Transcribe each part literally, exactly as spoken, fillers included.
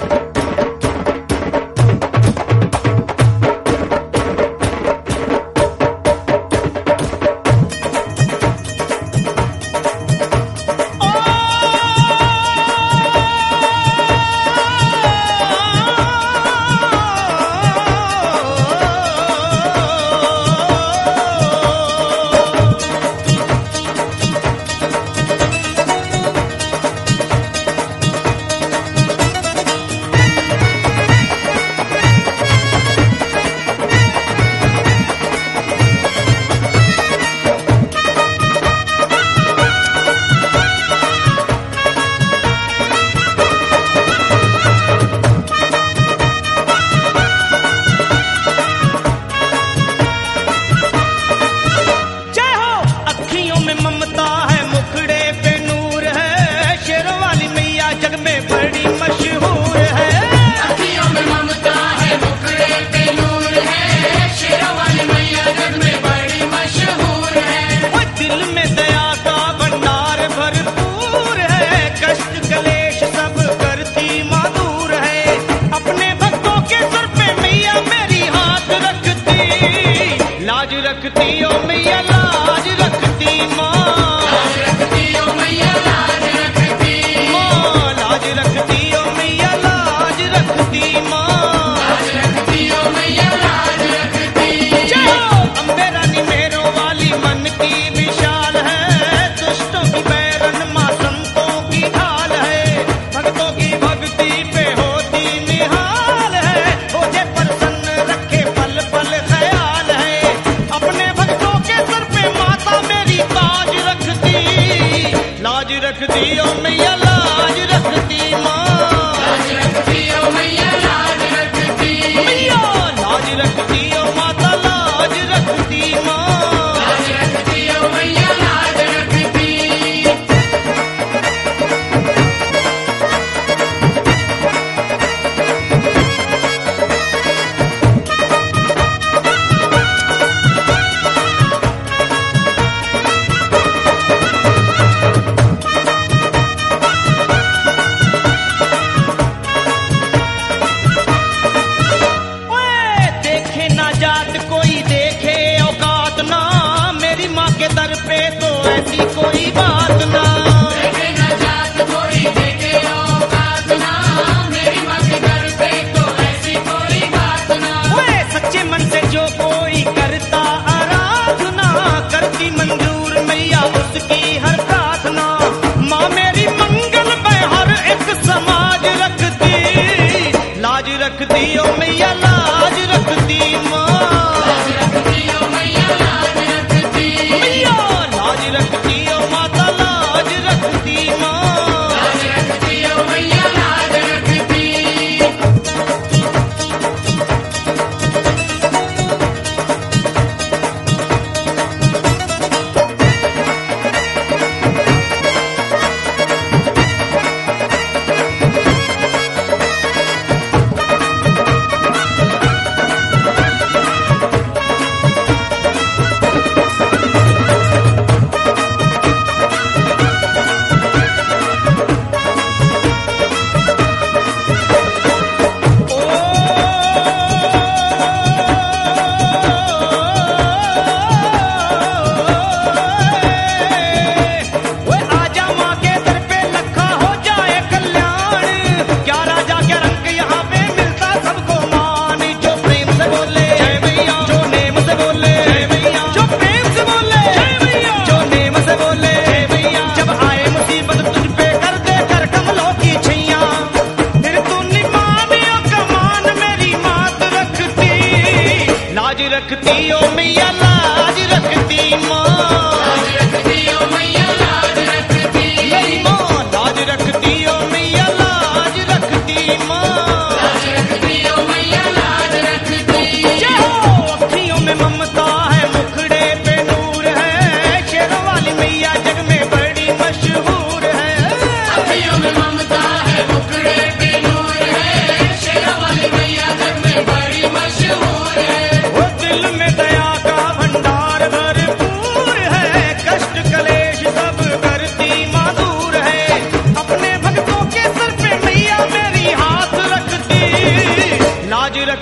रखती ओ मैया लाज रखती माँ, लाज रखती ओ मैया लाज रखती माँ लाज रखती ओ मैया लाज रखती माँ, लाज रखती ओ मैया लाज रखती। जय हो अम्बे रानी मेरो वाली मन की विशाल है, दुष्टों की बैरन माँ संतों की ढाल है, भक्तों की भक्ति पे होती निहाल है, मुझे प्रसन्न रखे पल पल ख्याल है, अपने भक्तों के सर पे माता मेरी ताज रखती, लाज रखती ओ मैया लाज रखती माँ, लाज रखती ओ मैया लाज रखती मैया लाज रखती ओ माता लाज रखती माँ। लाज रखती ओ मैया लाज रखती। ओए देखे ना जात कोई देखे औकात ना, मेरी माँ के दर पे तो ऐसी कोई बात ना, देखे न जात कोई देखे औकात ना, मेरी माँ के घर पे तो ऐसी कोई बात ना। ओए सच्चे मन से जो कोई करता आराधना, करती मंजूर मैया उसकी हर प्रार्थना, माँ मेरी मंगल में हर एक समाज रखती, लाज रखती ओ मैया लाज रखती माँ, लाज रखती ओ मैया लाज रखती मैया लाज रखती ओ माता लाज रखती माँ। लाज रखती ओ मैया लाज रखती।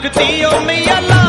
लगती ओ मैया